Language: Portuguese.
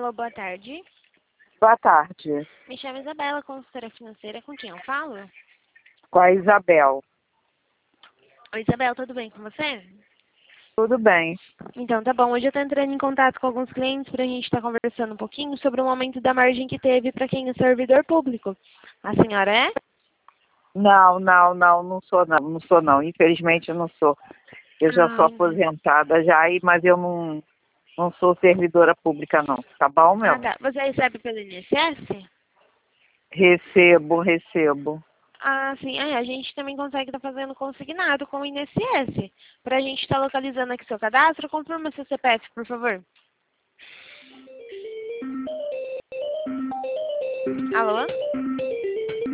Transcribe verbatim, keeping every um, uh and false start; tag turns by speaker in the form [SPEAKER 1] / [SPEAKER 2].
[SPEAKER 1] Alô, boa tarde.
[SPEAKER 2] Boa tarde.
[SPEAKER 1] Me chamo Isabela, consultora financeira. Com quem eu falo?
[SPEAKER 2] Com a Isabel.
[SPEAKER 1] Oi, Isabel, tudo bem com você?
[SPEAKER 2] Tudo bem.
[SPEAKER 1] Então, tá bom. Hoje eu tô entrando em contato com alguns clientes pra gente estar conversando um pouquinho sobre o aumento da margem que teve para quem é servidor público. A senhora é?
[SPEAKER 2] Não, não, não, não sou não, não sou não. Infelizmente eu não sou. Eu já sou
[SPEAKER 1] Ah, entendi.
[SPEAKER 2] aposentada já, e- mas eu não, não sou servidora pública não. Tá bom,
[SPEAKER 1] Ah,
[SPEAKER 2] meu?
[SPEAKER 1] tá. Você recebe pelo I N S S?
[SPEAKER 2] Recebo, recebo.
[SPEAKER 1] Ah, sim. É, a gente também consegue estar fazendo consignado com o I N S S. Pra gente estar localizando aqui seu cadastro, confirma seu C P F, por favor. Alô?